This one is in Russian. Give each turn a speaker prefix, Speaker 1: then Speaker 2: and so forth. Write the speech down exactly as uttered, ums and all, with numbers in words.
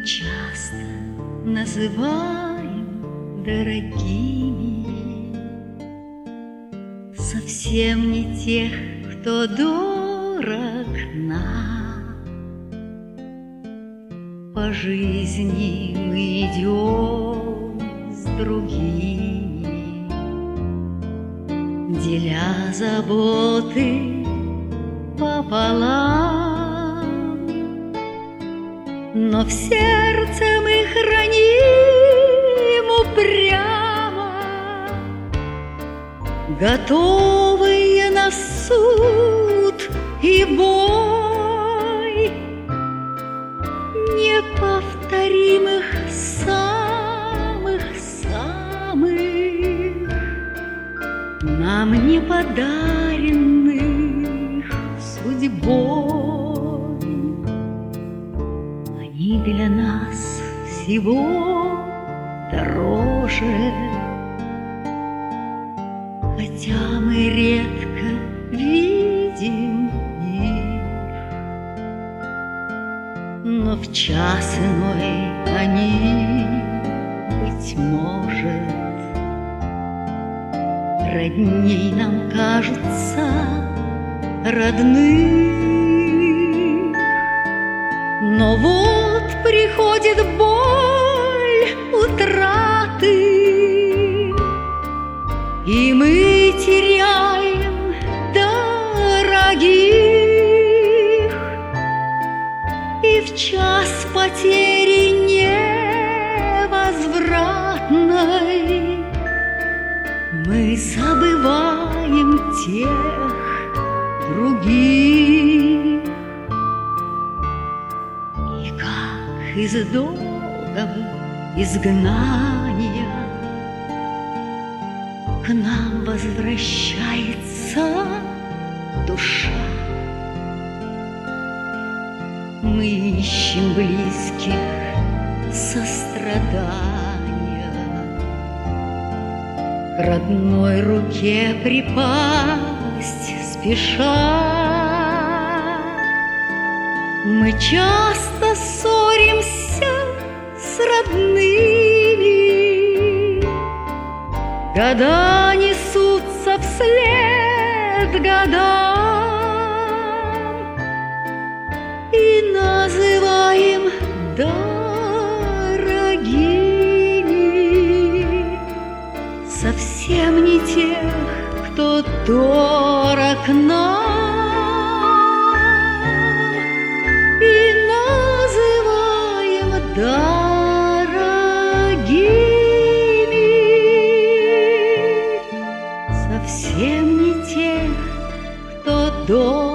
Speaker 1: часто называем дорогими совсем не тех, кто дорог нам. По жизни мы идем с другими, деля заботы пополам. Но в сердце мы храним упрямо, готовые на суд и бой неповторимых самых-самых, нам не подаренных судьбой. Они для нас всего дороже, хотя мы редко видим их, но в час иной они, быть может, родней нам кажутся родных. Но вот приходит боль утраты, и мы теряем дорогих, и в час потери невозвратной мы забываем тех других. И как из долгого изгнания к нам возвращается душа. Мы ищем близких сострадания, к родной руке припасть спеша. Мы часто ссоримся с родными, года несутся вслед годам, и называем дорогими совсем не тех, кто дорог нам, и называем дорогими совсем не тех, кто дорог.